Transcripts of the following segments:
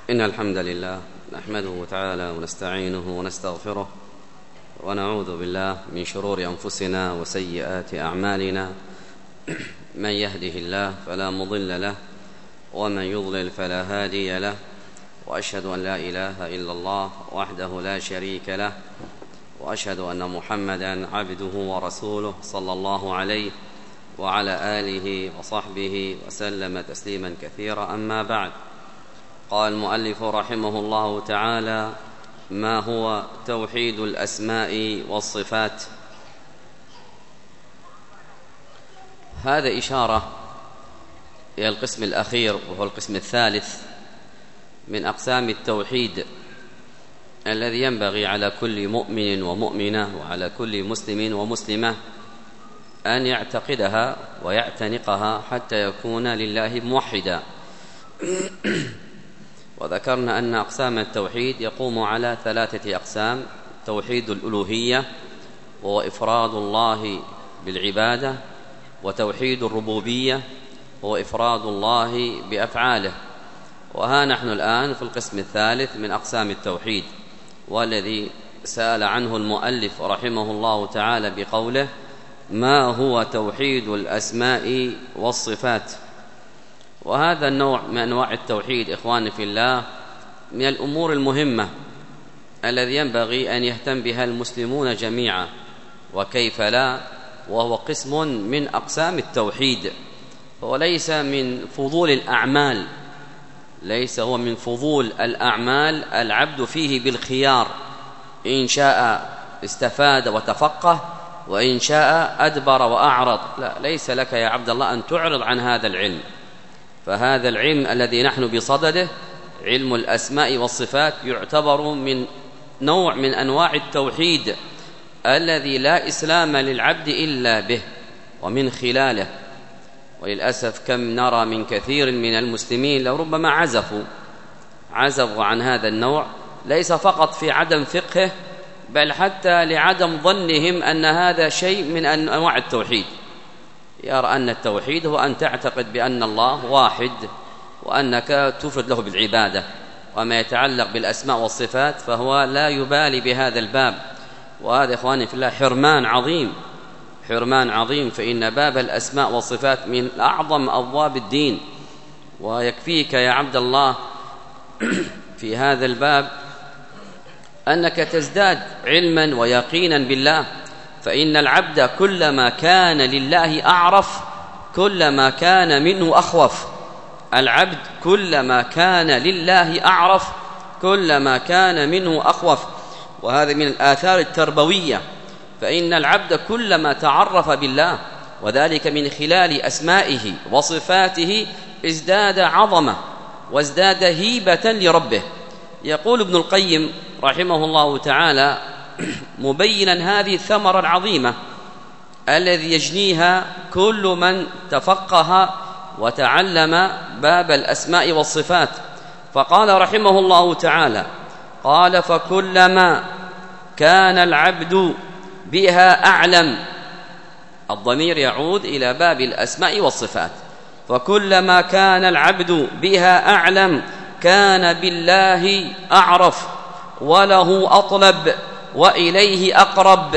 إن الحمد لله نحمده تعالى ونستعينه ونستغفره ونعوذ بالله من شرور أنفسنا وسيئات أعمالنا. من يهده الله فلا مضل له ومن يضلل فلا هادي له، وأشهد أن لا إله إلا الله وحده لا شريك له، وأشهد أن محمدًا عبده ورسوله صلى الله عليه وعلى آله وصحبه وسلم تسليما كثيرا. أما بعد، قال المؤلف رحمه الله تعالى: ما هو توحيد الأسماء والصفات؟ هذا إشارة إلى القسم الأخير، وهو القسم الثالث من أقسام التوحيد الذي ينبغي على كل مؤمن ومؤمنة وعلى كل مسلم ومسلمة أن يعتقدها ويعتنقها حتى يكون لله موحدا. وذكرنا أن أقسام التوحيد يقوم على 3 أقسام: توحيد الألوهية وهو إفراد الله بالعبادة، وتوحيد الربوبية وهو إفراد الله بأفعاله. وها نحن الآن في القسم الثالث من أقسام التوحيد، والذي سأل عنه المؤلف رحمه الله تعالى بقوله: ما هو توحيد الأسماء والصفات؟ وهذا النوع من أنواع التوحيد إخواني في الله من الأمور المهمة الذي ينبغي أن يهتم بها المسلمون جميعا، وكيف لا، وهو قسم من أقسام التوحيد. وليس من فضول الأعمال، ليس هو من فضول الأعمال العبد فيه بالخيار، إن شاء استفاد وتفقه وإن شاء أدبر وأعرض. لا، ليس لك يا عبد الله أن تعرض عن هذا العلم. فهذا العلم الذي نحن بصدده، علم الأسماء والصفات، يعتبر من نوع من أنواع التوحيد الذي لا إسلام للعبد إلا به ومن خلاله. وللأسف كم نرى من كثير من المسلمين لربما عزفوا عن هذا النوع، ليس فقط في عدم فقهه، بل حتى لعدم ظنهم أن هذا شيء من أنواع التوحيد. يرى أن التوحيد هو أن تعتقد بأن الله واحد وأنك تفرد له بالعبادة، وما يتعلق بالأسماء والصفات فهو لا يبالي بهذا الباب. وهذا إخواني في الله حرمان عظيم، فإن باب الأسماء والصفات من أعظم أبواب الدين. ويكفيك يا عبد الله في هذا الباب أنك تزداد علما ويقينا بالله، فإن العبد كلما كان لله أعرف كلما كان منه أخوف. العبد كلما كان لله أعرف كلما كان منه أخوف. وهذا من الآثار التربوية، فإن العبد كلما تعرف بالله وذلك من خلال أسمائه وصفاته ازداد عظمة وازداد هيبة لربه. يقول ابن القيم رحمه الله تعالى مبينا هذه الثمرة العظيمة الذي يجنيها كل من تفقه وتعلم باب الأسماء والصفات، فقال رحمه الله تعالى: قال: فكلما كان العبد بها أعلم. الضمير يعود إلى باب الأسماء والصفات. فكلما كان العبد بها أعلم كان بالله أعرف وله أطلب وإليه أقرب.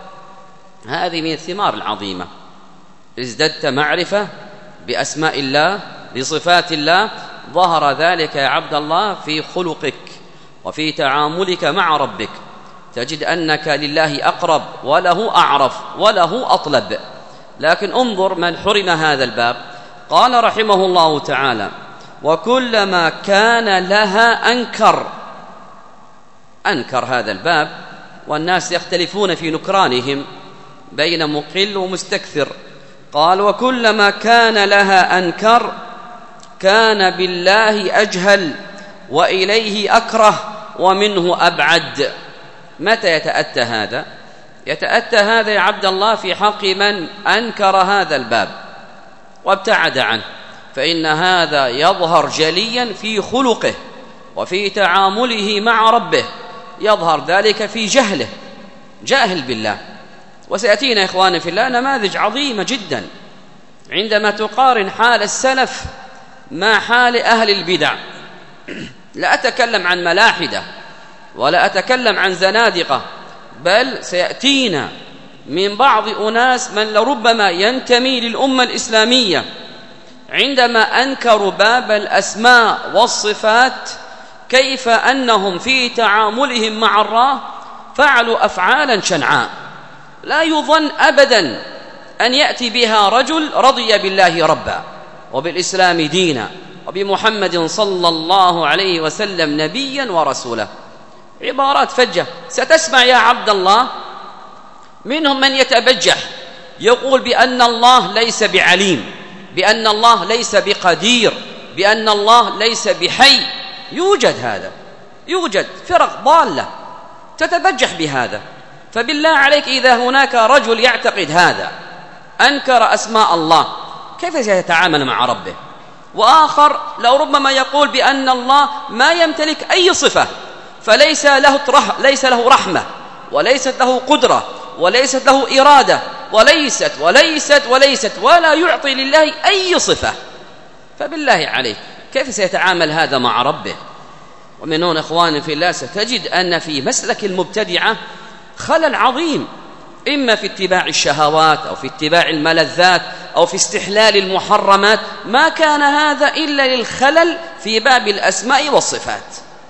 هذه من الثمار العظيمة. ازددت معرفة بأسماء الله بصفات الله، ظهر ذلك يا عبد الله في خلقك وفي تعاملك مع ربك، تجد أنك لله أقرب وله أعرف وله أطلب. لكن انظر من حرم هذا الباب. قال رحمه الله تعالى: وكلما كان لها أنكر هذا الباب، والناس يختلفون في نكرانهم بين مقل ومستكثر. قال: وكلما كان لها أنكر كان بالله أجهل وإليه أكره ومنه أبعد. متى يتأتى هذا؟ يتأتى هذا يا عبد الله في حق من أنكر هذا الباب وابتعد عنه، فإن هذا يظهر جليا في خلقه وفي تعامله مع ربه، يظهر ذلك في جاهل بالله. وسيأتينا إخواني في الله نماذج عظيمة جدا عندما تقارن حال السلف مع حال أهل البدع. لا أتكلم عن ملاحدة ولا أتكلم عن زنادقة، بل سيأتينا من بعض أناس من لربما ينتمي للأمة الإسلامية عندما أنكروا باب الأسماء والصفات كيف أنهم في تعاملهم مع الله فعلوا أفعالا شنعاء لا يظن أبدا أن يأتي بها رجل رضي بالله ربا وبالإسلام دينا وبمحمد صلى الله عليه وسلم نبيا ورسولا. عبارات فجة ستسمع يا عبد الله، منهم من يتبجح يقول بأن الله ليس بعليم، بأن الله ليس بقدير، بأن الله ليس بحي. يوجد هذا، يوجد فرق ضالة تتبجح بهذا. فبالله عليك إذا هناك رجل يعتقد هذا أنكر أسماء الله كيف سيتعامل مع ربه؟ وآخر لو ربما يقول بأن الله ما يمتلك أي صفة، فليس له رحمة وليست له قدرة وليست له إرادة وليست ولا يعطي لله أي صفة. فبالله عليك كيف سيتعامل هذا مع ربه؟ ومن هنا إخواني في الله ستجد أن في مسلك المبتدعة خلل عظيم، إما في اتباع الشهوات أو في اتباع الملذات أو في استحلال المحرمات، ما كان هذا إلا للخلل في باب الأسماء والصفات.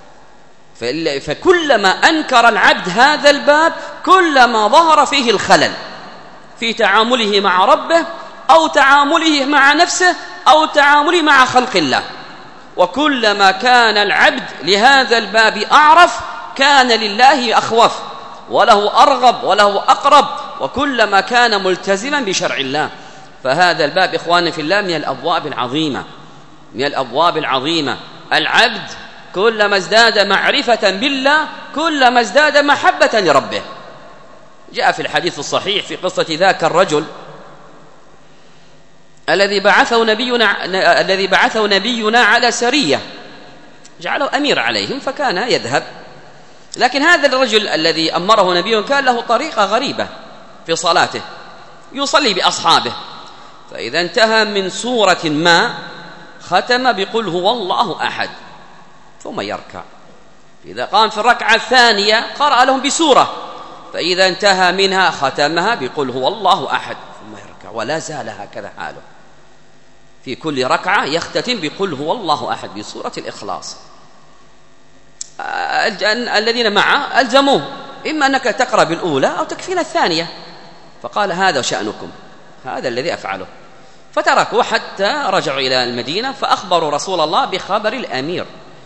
فكلما أنكر العبد هذا الباب كلما ظهر فيه الخلل في تعامله مع ربه أو تعامله مع نفسه أو تعامله مع خلق الله. وكلما كان العبد لهذا الباب أعرف كان لله أخوف وله أرغب وله أقرب، وكلما كان ملتزما بشرع الله. فهذا الباب إخواني في الله من الأبواب العظيمة، من الأبواب العظيمة. العبد كلما ازداد معرفة بالله كلما ازداد محبة لربه. جاء في الحديث الصحيح في قصة ذاك الرجل الذي بعثه نبينا على سرية، جعله أمير عليهم فكان يذهب. لكن هذا الرجل الذي أمره نبينا كان له طريقة غريبة في صلاته، يصلي بأصحابه، فإذا انتهى من سورة ما ختم بقل هو الله أحد ثم يركع. إذا قام في الركعة الثانية قرأ لهم بسورة، فإذا انتهى منها ختمها بقل هو الله أحد ثم يركع. ولا زال هكذا حاله، في كل ركعة يختتم بقل هو الله أحد بسورة الإخلاص. الذين معه ألزموه إما أنك تقرأ بالأولى أو تكفينا الثانية، فقال هذا شأنكم، هذا الذي أفعله. فتركوا حتى رجعوا إلى المدينة فأخبروا رسول الله بخبر الأمير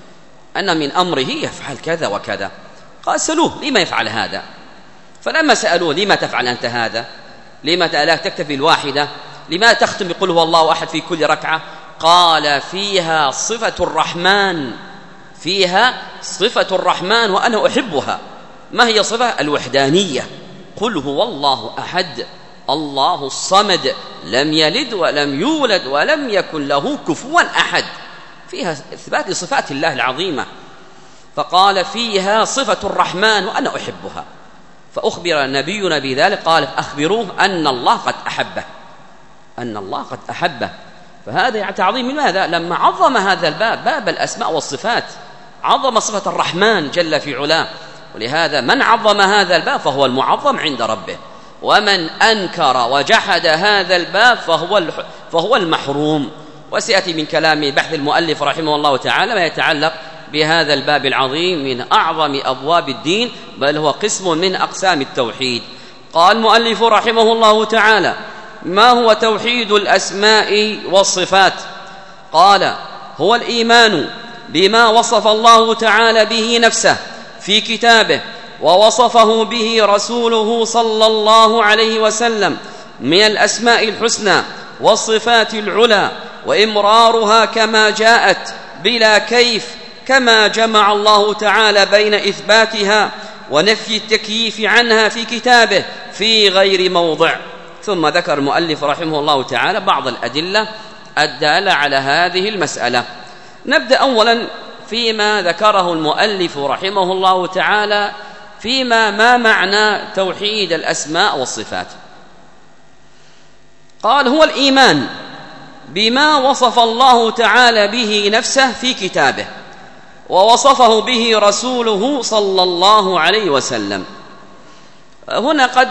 أن من أمره يفعل كذا وكذا. قال سألوه لما يفعل هذا؟ فلما سألوه لما تفعل أنت هذا؟ لما لا تكتفي الواحدة؟ لما تختم بقل هو الله أحد في كل ركعة؟ قال فيها صفة الرحمن، فيها صفة الرحمن وأنا أحبها. ما هي صفة؟ الوحدانية. قل هو الله أحد الله الصمد لم يلد ولم يولد ولم يكن له كفوا أحد، فيها إثبات صفات الله العظيمة. فقال فيها صفة الرحمن وأنا أحبها. فأخبر نبينا بذلك قال أخبروه أن الله قد أحبه، أن الله قد أحبه. فهذا تعظيم. لماذا؟ لما عظم هذا الباب، باب الأسماء والصفات، عظم صفة الرحمن جل في علاه. ولهذا من عظم هذا الباب فهو المعظم عند ربه، ومن أنكر وجحد هذا الباب فهو المحروم. وسيأتي من كلام بحث المؤلف رحمه الله تعالى ما يتعلق بهذا الباب العظيم من أعظم أبواب الدين، بل هو قسم من أقسام التوحيد. قال المؤلف رحمه الله تعالى ما هو توحيد الأسماء والصفات؟ قال هو الإيمان بما وصف الله تعالى به نفسه في كتابه ووصفه به رسوله صلى الله عليه وسلم من الأسماء الحسنى والصفات العلى، وإمرارها كما جاءت بلا كيف، كما جمع الله تعالى بين إثباتها ونفي التكييف عنها في كتابه في غير موضع. ثم ذكر المؤلف رحمه الله تعالى بعض الأدلة الدالة على هذه المسألة. نبدأ أولا فيما ذكره المؤلف رحمه الله تعالى ما معنى توحيد الأسماء والصفات. قال هو الإيمان بما وصف الله تعالى به نفسه في كتابه ووصفه به رسوله صلى الله عليه وسلم. هنا قد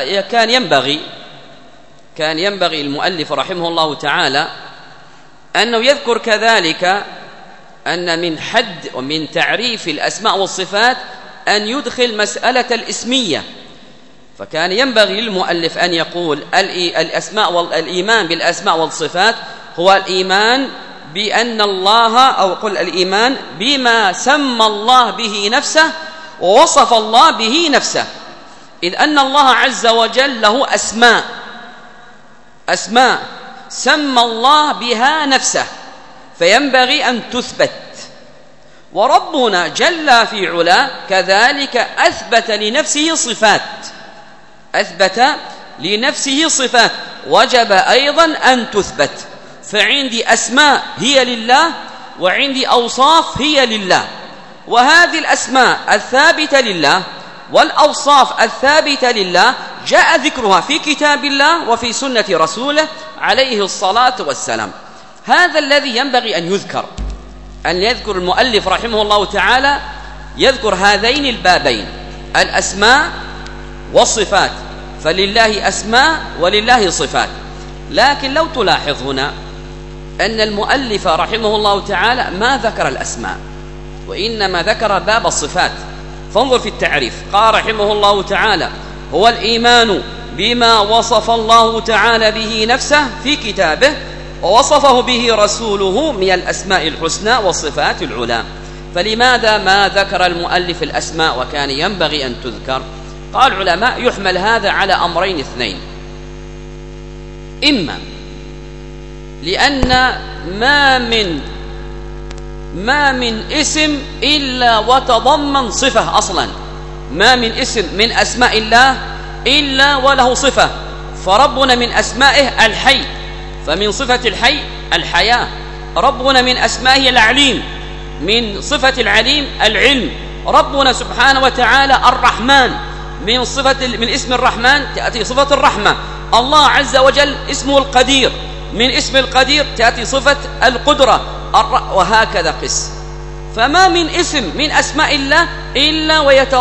كان ينبغي المؤلف رحمه الله تعالى أنه يذكر كذلك أن من حد ومن تعريف الأسماء والصفات أن يدخل مسألة الإسمية. فكان ينبغي للمؤلف أن يقول الإيمان بالأسماء والصفات هو الإيمان بأن الله، أو قل الإيمان بما سمى الله به نفسه ووصف الله به نفسه، إذ أن الله عز وجل له أسماء سمى الله بها نفسه فينبغي أن تثبت. وربنا جل في علا كذلك أثبت لنفسه صفات وجب أيضا أن تثبت. فعندي أسماء هي لله وعندي أوصاف هي لله، وهذه الأسماء الثابتة لله والأوصاف الثابتة لله جاء ذكرها في كتاب الله وفي سنة رسوله عليه الصلاة والسلام. هذا الذي ينبغي أن يذكر المؤلف رحمه الله تعالى، يذكر هذين البابين الأسماء والصفات، فلله أسماء ولله صفات. لكن لو تلاحظ هنا أن المؤلف رحمه الله تعالى ما ذكر الأسماء وإنما ذكر باب الصفات. فانظر في التعريف، قال رحمه الله تعالى: هو الإيمان بما وصف الله تعالى به نفسه في كتابه ووصفه به رسوله من الأسماء الحسنى والصفات العلى. فلماذا ما ذكر المؤلف الأسماء وكان ينبغي أن تذكر؟ قال العلماء: يحمل هذا على أمرين اثنين: إما لأن ما من اسم إلا وتضمن صفة أصلا، ما من اسم من أسماء الله إلا وله صفة. فربنا من أسمائه الحي، فمن صفة الحي الحياة. ربنا من أسمائه العليم، من صفة العليم العلم. ربنا سبحانه وتعالى الرحمن، من اسم الرحمن تأتي صفة الرحمة. الله عز وجل اسمه القدير، من اسم القدير تأتي صفة القدرة، وهكذا قس. فما من اسم من أسماء الله إلا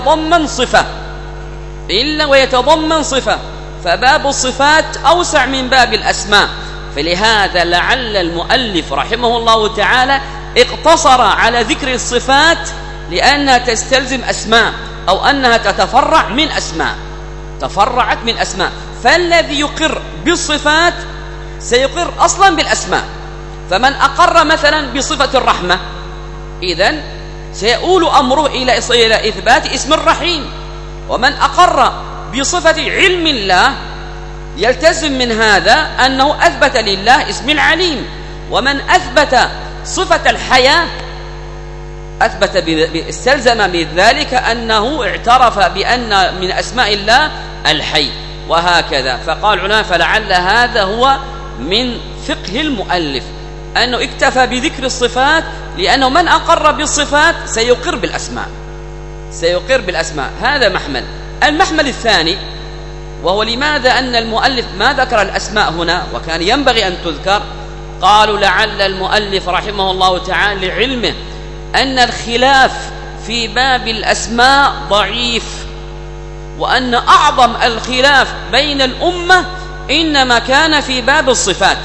ويتضمن صفة، فباب الصفات أوسع من باب الأسماء. فلهذا لعل المؤلف رحمه الله تعالى اقتصر على ذكر الصفات لأنها تستلزم أسماء، أو أنها تتفرع من أسماء، تفرعت من أسماء. فالذي يقر بالصفات سيقر أصلا بالأسماء. فمن أقر مثلا بصفة الرحمة إذن سيؤول أمره إلى إثبات اسم الرحيم. ومن أقر بصفة علم الله يلتزم من هذا أنه أثبت لله اسم العليم. ومن أثبت صفة الحياة استلزم من ذلك أنه اعترف بأن من أسماء الله الحي، وهكذا. فقال العلماء: فلعل هذا هو من فقه المؤلف أنه اكتفى بذكر الصفات، لأنه من أقر بالصفات سيقر بالأسماء. هذا محمل. المحمل الثاني وهو لماذا أن المؤلف ما ذكر الأسماء هنا وكان ينبغي أن تذكر. قالوا: لعل المؤلف رحمه الله تعالى لعلمه أن الخلاف في باب الأسماء ضعيف، وأن أعظم الخلاف بين الأمة إنما كان في باب الصفات.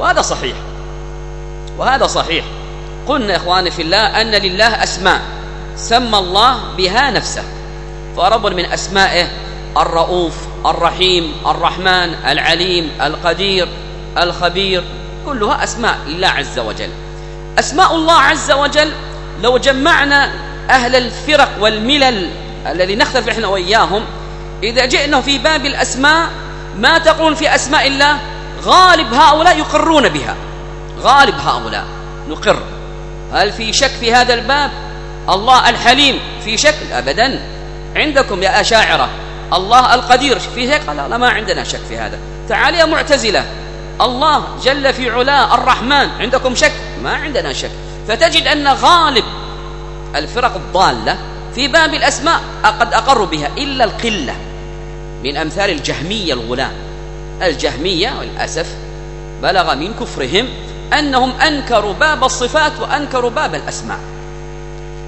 وهذا صحيح. قلنا إخواني في الله أن لله أسماء سمى الله بها نفسه. فربنا من أسمائه الرؤوف، الرحيم، الرحمن، العليم، القدير، الخبير، كلها أسماء لله عز وجل. أسماء الله عز وجل لو جمعنا أهل الفرق والملل الذي نختلف إحنا وإياهم، إذا جئنا في باب الأسماء ما تقولون في أسماء الله؟ غالب هؤلاء يقرون بها، غالب هؤلاء نقر. هل في شك في هذا الباب؟ الله الحليم في شك؟ أبدا. عندكم يا أشاعرة الله القدير في شك؟ لا ما عندنا شك في هذا. تعال يا معتزلة، الله جل في علاه الرحمن، عندكم شك؟ ما عندنا شك. فتجد أن غالب الفرق الضالة في باب الأسماء قد أقروا بها، إلا القلة من أمثال الجهمية الغلاة. الجهمية والأسف بلغ من كفرهم أنهم أنكروا باب الصفات وأنكروا باب الأسماء.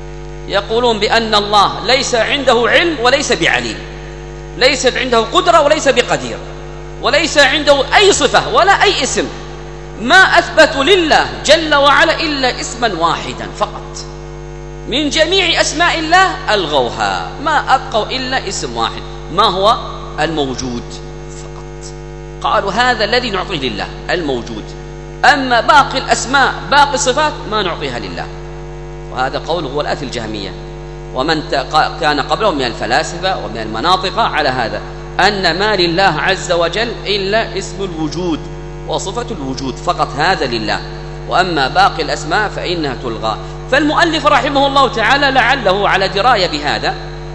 يقولون بأن الله ليس عنده علم وليس بعليم، ليست عنده قدرة وليس بقدير، وليس عنده أي صفة ولا أي اسم، ما أثبتوا لله جل وعلا إلا اسما واحدا فقط من جميع أسماء الله ألغوها، ما أبقوا إلا اسم واحد، ما هو؟ الموجود فقط. قالوا هذا الذي نعطيه لله الموجود، أما باقي الأسماء باقي الصفات ما نعطيها لله. وهذا قول غلاة الجهمية ومن كان قبلهم من الفلاسفة ومن المناطق على هذا، أن ما لله عز وجل إلا اسم الوجود وصفة الوجود فقط، هذا لله، وأما باقي الأسماء فإنها تلغى. فالمؤلف رحمه الله تعالى لعله على دراية بهذا،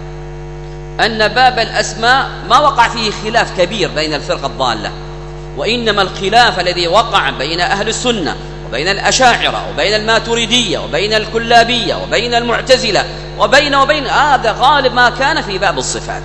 أن باب الأسماء ما وقع فيه خلاف كبير بين الفرقة الضالة، وإنما الخلاف الذي وقع بين أهل السنة وبين الأشاعرة وبين الماتريدية وبين الكلابية وبين المعتزلة وبين هذا غالب ما كان في باب الصفات.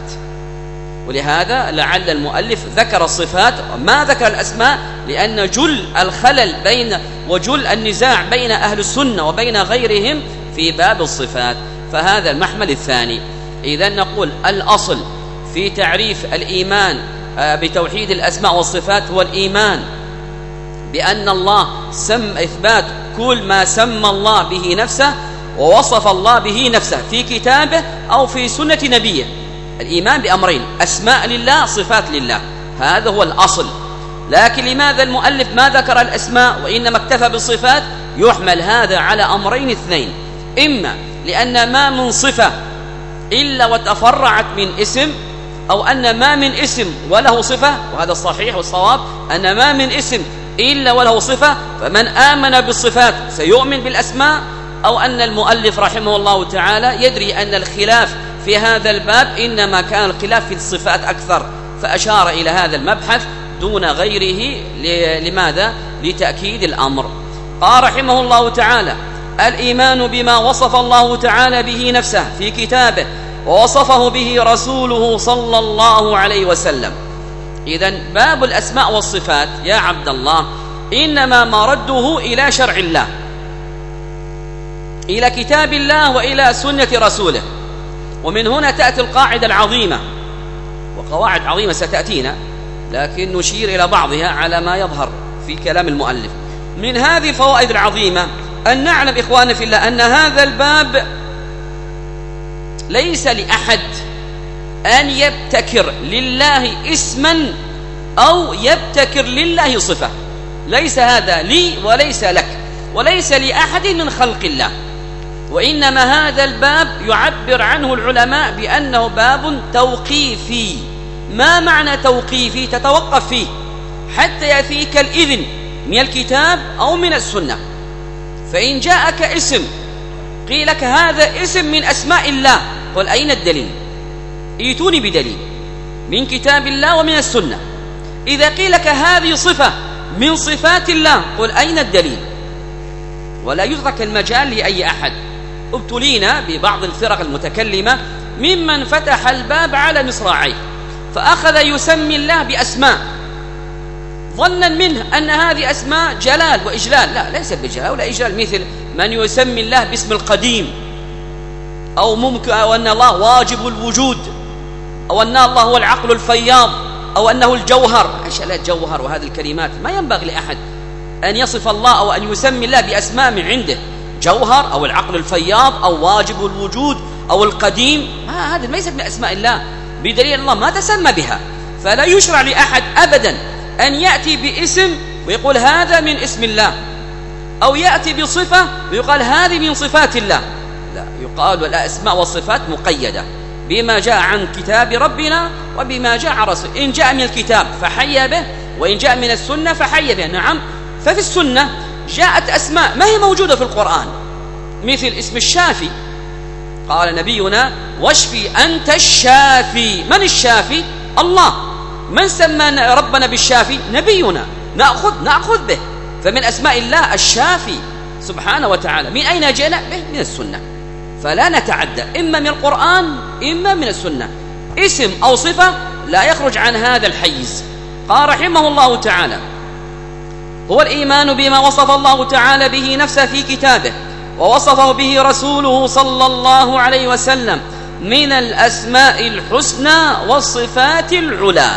ولهذا لعل المؤلف ذكر الصفات وما ذكر الأسماء، لأن جل الخلل وجل النزاع بين أهل السنة وبين غيرهم في باب الصفات. فهذا المحمل الثاني. إذن نقول الأصل في تعريف الإيمان بتوحيد الأسماء والصفات هو الإيمان بأن الله إثبات كل ما سمى الله به نفسه ووصف الله به نفسه في كتابه أو في سنة نبيه. الإيمان بأمرين، أسماء لله صفات لله، هذا هو الأصل. لكن لماذا المؤلف ما ذكر الأسماء وإنما اكتفى بالصفات؟ يحمل هذا على أمرين اثنين، إما لأن ما من صفة إلا وتفرعت من اسم، أو أن ما من اسم وله صفة، وهذا الصحيح والصواب أن ما من اسم إلا وله صفة، فمن آمن بالصفات سيؤمن بالأسماء، أو أن المؤلف رحمه الله تعالى يدري أن الخلاف في هذا الباب إنما كان الخلاف في الصفات أكثر، فأشار إلى هذا المبحث دون غيره. لماذا؟ لتأكيد الأمر. قال رحمه الله تعالى: الإيمان بما وصف الله تعالى به نفسه في كتابه ووصفه به رسوله صلى الله عليه وسلم. إذن باب الأسماء والصفات يا عبد الله إنما مرده إلى شرع الله، إلى كتاب الله وإلى سنة رسوله. ومن هنا تأتي القاعدة العظيمة، وقواعد عظيمة ستأتينا، لكن نشير إلى بعضها على ما يظهر في كلام المؤلف. من هذه الفوائد العظيمة أن نعلم إخواننا في الله أن هذا الباب ليس لأحد أن يبتكر لله اسما أو يبتكر لله صفة، ليس هذا لي وليس لك وليس لأحد من خلق الله، وإنما هذا الباب يعبر عنه العلماء بأنه باب توقيفي. ما معنى توقيفي؟ تتوقف فيه حتى يأتيك الإذن من الكتاب أو من السنة. فإن جاءك اسم قيل لك هذا اسم من أسماء الله، قل أين الدليل؟ ائتوني بدليل من كتاب الله ومن السنة. إذا قيل لك هذه صفة من صفات الله، قل أين الدليل؟ ولا يترك المجال لأي أحد. ابتلينا ببعض الفرق المتكلمة ممن فتح الباب على مصراعيه، فأخذ يسمي الله بأسماء ظنا منه أن هذه أسماء جلال وإجلال. لا، ليست بجلال ولا إجلال، مثل من يسمي الله باسم القديم، أو ممكن أو أن الله واجب الوجود، أو أن الله هو العقل الفياض، أو أنه الجوهر. لا الجوهر وهذه الكلمات ما ينبغي لأحد أن يصف الله أو أن يسمي الله بأسماء من عنده، جوهر أو العقل الفياض أو واجب الوجود أو القديم، هذا ليس من أسماء الله، بدليل الله ما تسمى بها. فلا يشرع لأحد أبدا أن يأتي باسم ويقول هذا من اسم الله، أو يأتي بصفة ويقال هذه من صفات الله. لا، يقال الأسماء والصفات مقيدة بما جاء عن كتاب ربنا وبما جاء عن رسول. إن جاء من الكتاب فحي به، وإن جاء من السنة فحي به. نعم، ففي السنة جاءت أسماء ما هي موجودة في القرآن، مثل اسم الشافي، قال نبينا: واشفي أنت الشافي. من الشافي؟ الله. من سمى ربنا بالشافي؟ نبينا، نأخذ به. فمن أسماء الله الشافي سبحانه وتعالى. من أين جاء به؟ من السنة. فلا نتعدى، إما من القرآن إما من السنة. اسم أو صفة لا يخرج عن هذا الحيز. قال رحمه الله تعالى: هو الإيمان بما وصف الله تعالى به نفسه في كتابه ووصفه به رسوله صلى الله عليه وسلم من الأسماء الحسنى والصفات العلى.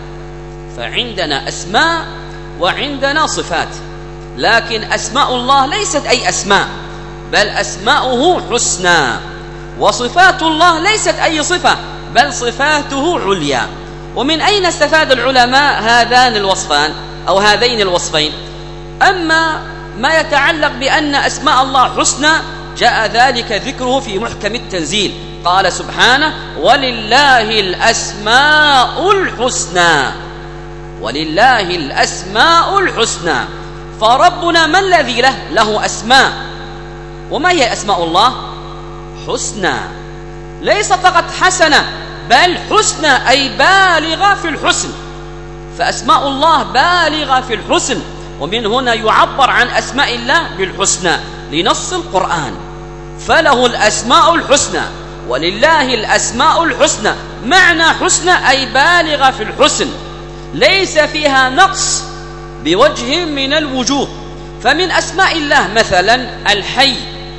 فعندنا أسماء وعندنا صفات، لكن أسماء الله ليست أي أسماء، بل أسماؤه حسنى، وصفات الله ليست أي صفة، بل صفاته عليا. ومن أين استفاد العلماء هذان الوصفان أو هذين الوصفين؟ أما ما يتعلق بأن أسماء الله حسنى جاء ذلك ذكره في محكم التنزيل، قال سبحانه: ولله الأسماء الحسنى، ولله الأسماء الحسنى. فربنا ما الذي له أسماء؟ وما هي أسماء الله؟ حسنى، ليس فقط حسنة، بل حسنى أي بالغة في الحسن. فأسماء الله بالغة في الحسن، ومن هنا يعبر عن أسماء الله بالحسنى لنص القرآن: فله الأسماء الحسنى، ولله الأسماء الحسنى. معنى حسنى أي بالغة في الحسن، ليس فيها نقص بوجه من الوجوه. فمن أسماء الله مثلا الحي.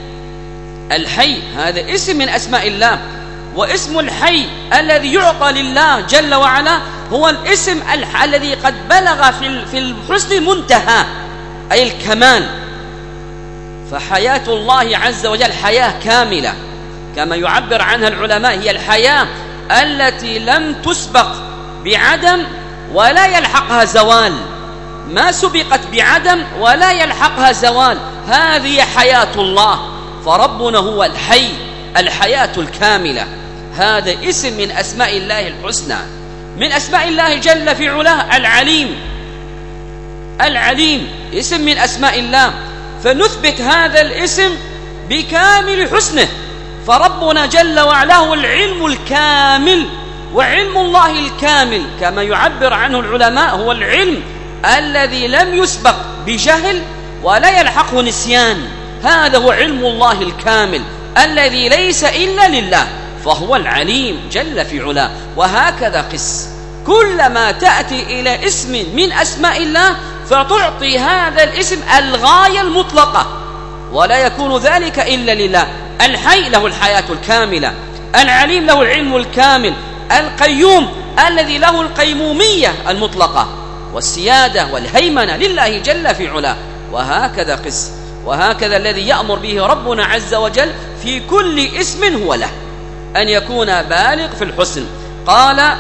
الحي هذا اسم من أسماء الله، واسم الحي الذي يعطى لله جل وعلا هو الاسم الذي قد بلغ في الحسن منتهى، أي الكمال. فحياة الله عز وجل حياة كاملة، كما يعبر عنها العلماء: هي الحياة التي لم تسبق بعدم ولا يلحقها زوال، ما سبقت بعدم ولا يلحقها زوال، هذه حياة الله. فربنا هو الحي، الحياة الكاملة. هذا اسم من أسماء الله الحسنى. من أسماء الله جل في علاه العليم. العليم اسم من أسماء الله، فنثبت هذا الاسم بكامل حسنه. فربنا جل وعلا هو العلم الكامل، وعلم الله الكامل كما يعبر عنه العلماء هو العلم الذي لم يسبق بجهل ولا يلحقه نسيان. هذا هو علم الله الكامل الذي ليس إلا لله، فهو العليم جل في علاه. وهكذا قس، كلما تأتي إلى اسم من أسماء الله فتعطي هذا الاسم الغاية المطلقة، ولا يكون ذلك إلا لله. الحي له الحياة الكاملة، العليم له العلم الكامل، القيوم الذي له القيمومية المطلقة، والسيادة والهيمنة لله جل في علاه. وهكذا قس، وهكذا الذي يأمر به ربنا عز وجل في كل اسم هو له أن يكون بالغ في الحسن. قال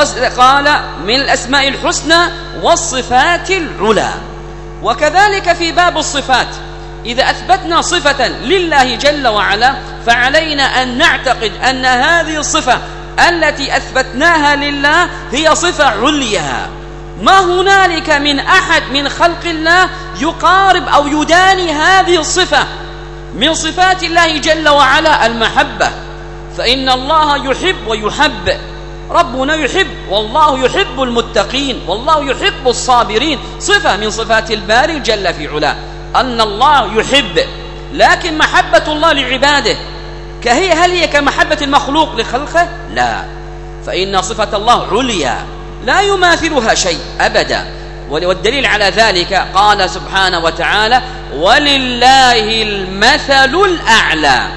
من الأسماء الحسنى والصفات العلى. وكذلك في باب الصفات، إذا أثبتنا صفة لله جل وعلا فعلينا أن نعتقد أن هذه الصفة التي أثبتناها لله هي صفة عليا، ما هنالك من أحد من خلق الله يقارب أو يداني هذه الصفة. من صفات الله جل وعلا المحبة، فإن الله يحب ويحب، ربنا يحب، والله يحب المتقين، والله يحب الصابرين. صفة من صفات الباري جل في علاه أن الله يحب، لكن محبة الله لعباده هل هي كمحبة المخلوق لخلقه؟ لا، فإن صفة الله عليا لا يماثلها شيء أبدا. والدليل على ذلك قال سبحانه وتعالى: ولله المثل الأعلى.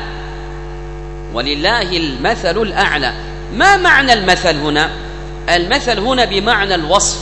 ولله المثل الأعلى. ما معنى المثل هنا؟ المثل هنا بمعنى الوصف،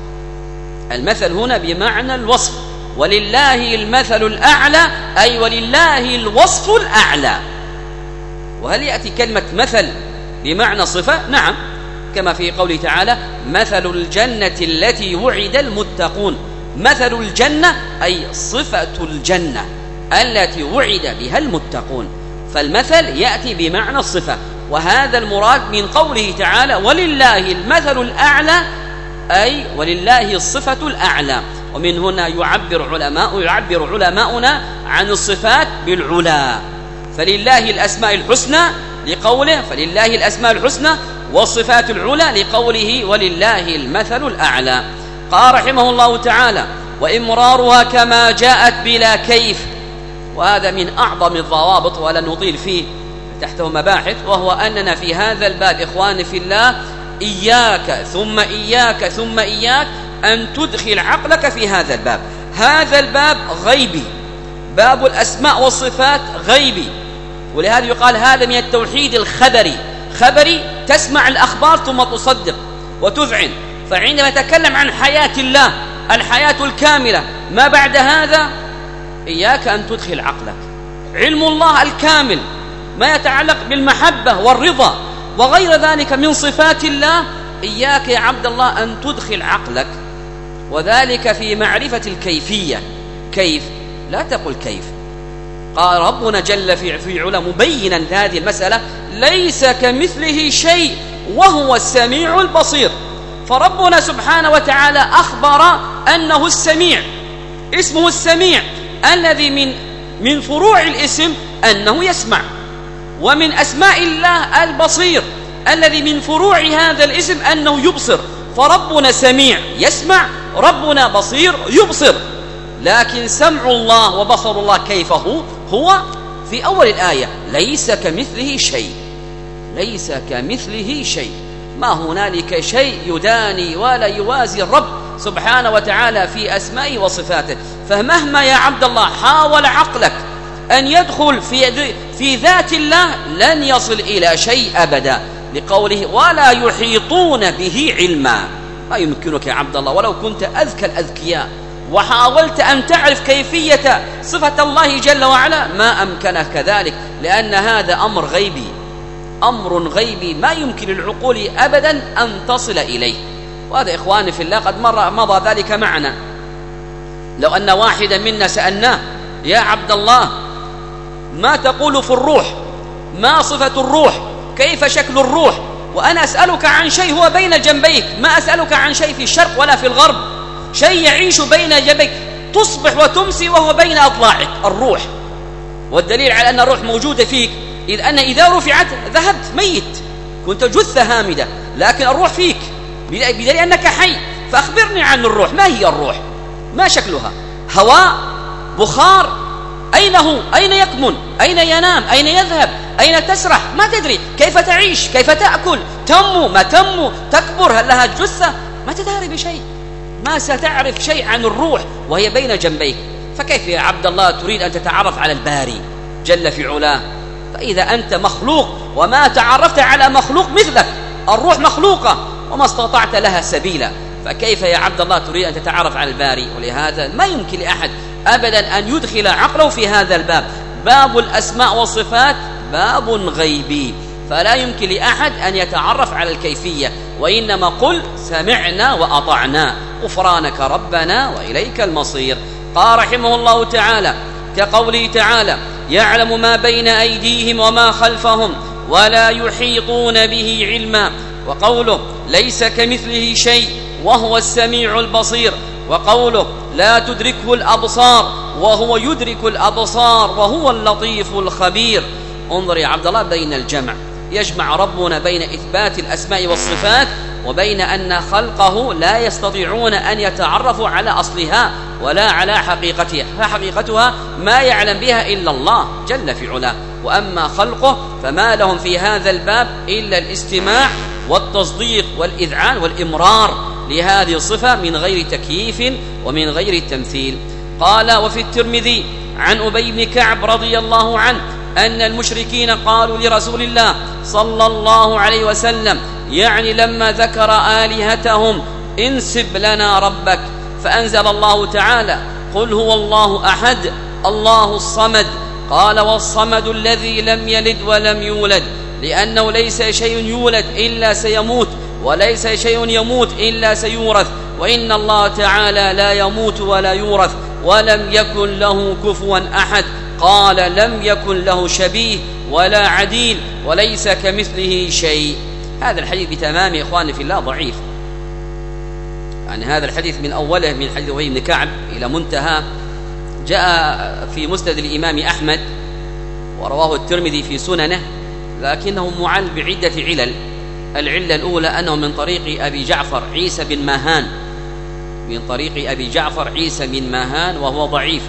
المثل هنا بمعنى الوصف. ولله المثل الأعلى أي ولله الوصف الأعلى. وهل يأتي كلمة مثل بمعنى صفة؟ نعم، كما في قوله تعالى: مثل الجنة التي وعد المتقون. مثل الجنة أي صفة الجنة التي وعد بها المتقون، فالمثل يأتي بمعنى الصفة. وهذا المراد من قوله تعالى: ولله المثل الأعلى أي ولله الصفة الأعلى. ومن هنا يعبر علماؤنا عن الصفات بالعلا. فلله الأسماء الحسنى لقوله فلله الأسماء الحسنى، والصفات العلى لقوله ولله المثل الأعلى. قال رحمه الله تعالى: وإمرارها كما جاءت بلا كيف. وهذا من أعظم الضوابط ولا نطيل فيه، تحته مباحث، وهو أننا في هذا الباب إخواني في الله إياك ثم إياك ثم إياك أن تدخل عقلك في هذا الباب. هذا الباب غيبي باب الأسماء والصفات غيبي، ولهذا يقال هذا من التوحيد الخبري. خبري تسمع الأخبار ثم تصدق وتذعن. فعندما نتكلم عن حياة الله الحياة الكاملة ما بعد هذا إياك أن تدخل عقلك. علم الله الكامل ما يتعلق بالمحبة والرضا وغير ذلك من صفات الله، إياك يا عبد الله أن تدخل عقلك، وذلك في معرفة الكيفية. كيف؟ لا تقل كيف. قال ربنا جل في علا مبينا هذه المسألة: ليس كمثله شيء وهو السميع البصير. فربنا سبحانه وتعالى أخبر أنه السميع، اسمه السميع الذي من فروع الاسم أنه يسمع، ومن أسماء الله البصير الذي من فروع هذا الاسم أنه يبصر. فربنا سميع يسمع، ربنا بصير يبصر. لكن سمع الله وبصر الله كيف هو في أول الآية: ليس كمثله شيء. ليس كمثله شيء، ما هنالك شيء يداني ولا يوازي الرب سبحانه وتعالى في أسمائه وصفاته. فمهما يا عبد الله حاول عقلك أن يدخل في ذات الله لن يصل إلى شيء أبدا، لقوله: ولا يحيطون به علما. ما يمكنك يا عبد الله ولو كنت أذكى الأذكياء وحاولت أن تعرف كيفية صفة الله جل وعلا ما أمكنك ذلك، لأن هذا أمر غيبي، أمر غيبي ما يمكن للعقول أبدا أن تصل إليه. وهذا إخواني في الله قد مضى ذلك معنا. لو أن واحدا منا سألناه: يا عبد الله ما تقول في الروح؟ ما صفة الروح؟ كيف شكل الروح؟ وأنا أسألك عن شيء هو بين جنبيك، ما أسألك عن شيء في الشرق ولا في الغرب، شيء يعيش بين جنبيك، تصبح وتمسي وهو بين أضلاعك، الروح. والدليل على أن الروح موجودة فيك إذا رفعت ذهبت ميت، كنت جثة هامدة، لكن الروح فيك بدليل أنك حي. فأخبرني عن الروح، ما هي الروح؟ ما شكلها؟ هواء؟ بخار؟ أين هو؟ أين يكمن؟ أين ينام؟ أين يذهب؟ أين تسرح؟ ما تدري. كيف تعيش؟ كيف تأكل؟ تنمو؟ ما تنمو؟ تكبر؟ هل لها جثة؟ ما تدري بشيء، ما ستعرف شيء عن الروح وهي بين جنبيك. فكيف يا عبد الله تريد أن تتعرف على الباري جل في علاه؟ فإذا أنت مخلوق وما تعرفت على مخلوق مثلك، الروح مخلوقة وما استطعت لها سبيلا، فكيف يا عبد الله تريد أن تتعرف على الباري؟ ولهذا ما يمكن لأحد أبدا أن يدخل عقله في هذا الباب. باب الأسماء والصفات باب غيبي، فلا يمكن لأحد أن يتعرف على الكيفية، وإنما قل سمعنا وأطعنا غفرانك ربنا وإليك المصير. قال رحمه الله تعالى كقوله تعالى: يعلم ما بين أيديهم وما خلفهم ولا يحيطون به علما. وقوله: ليس كمثله شيء وهو السميع البصير. وقوله: لا تدركه الأبصار وهو يدرك الأبصار وهو اللطيف الخبير. انظر يا عبد الله بين الجمع، يجمع ربنا بين إثبات الأسماء والصفات وبين أن خلقه لا يستطيعون أن يتعرفوا على أصلها ولا على حقيقتها، فحقيقتها ما يعلم بها إلا الله جل في علاه، وأما خلقه فما لهم في هذا الباب إلا الاستماع والتصديق والإذعان والإمرار لهذه الصفة من غير تكييف ومن غير تمثيل. قال: وفي الترمذي عن أبي بن كعب رضي الله عنه أن المشركين قالوا لرسول الله صلى الله عليه وسلم، يعني لما ذكر آلهتهم: انسب لنا ربك. فأنزل الله تعالى: قل هو الله أحد الله الصمد. قال: والصمد الذي لم يلد ولم يولد، لأنه ليس شيء يولد إلا سيموت، وليس شيء يموت إلا سيورث، وإن الله تعالى لا يموت ولا يورث، ولم يكن له كفوا أحد. قال: لم يكن له شبيه ولا عديل، وليس كمثله شيء. هذا الحديث بتمام يا إخواني في الله ضعيف، يعني هذا الحديث من أوله من حديث أبي بن كعب إلى منتهى جاء في مسند الإمام أحمد ورواه الترمذي في سننه، لكنه معل بعدة علل. العلة الأولى أنه من طريق أبي جعفر عيسى بن ماهان، من طريق أبي جعفر عيسى بن ماهان وهو ضعيف.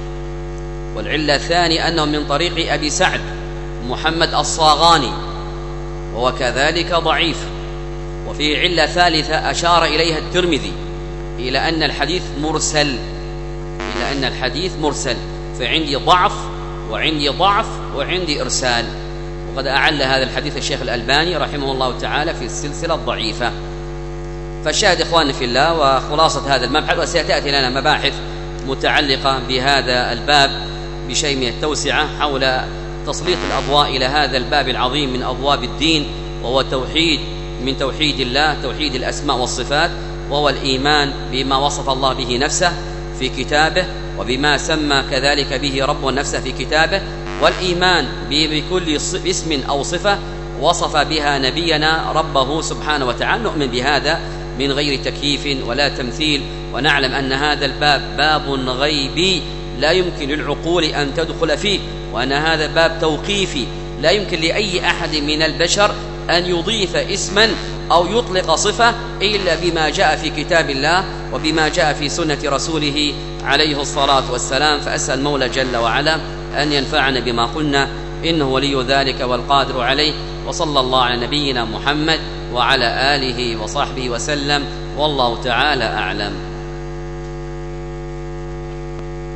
والعلة الثانية أنه من طريق أبي سعد محمد الصاغاني وهو كذلك ضعيف. وفي علة ثالثة أشار إليها الترمذي إلى أن الحديث مرسل، فعندي ضعف وعندي ضعف وعندي إرسال. وقد أعل هذا الحديث الشيخ الألباني رحمه الله تعالى في السلسلة الضعيفة. فالشاهد إخواني في الله، وخلاصة هذا المبحث، وسيأتي لنا مباحث متعلقة بهذا الباب بشيء من التوسعة حول تسليط الأضواء إلى هذا الباب العظيم من أبواب الدين، وهو توحيد من توحيد الله، توحيد الأسماء والصفات، وهو الإيمان بما وصف الله به نفسه في كتابه، وبما سمى كذلك به رب نفسه في كتابه، والإيمان بكل اسم أو صفة وصف بها نبينا ربه سبحانه وتعالى. نؤمن بهذا من غير تكييف ولا تمثيل، ونعلم أن هذا الباب باب غيبي لا يمكن للعقول أن تدخل فيه، وأن هذا باب توقيفي لا يمكن لأي أحد من البشر أن يضيف اسما أو يطلق صفة إلا بما جاء في كتاب الله وبما جاء في سنة رسوله عليه الصلاة والسلام. فأسأل المولى جل وعلا أن ينفعنا بما قلنا، إنه ولي ذلك والقادر عليه. وصلى الله على نبينا محمد وعلى آله وصحبه وسلم، والله تعالى أعلم.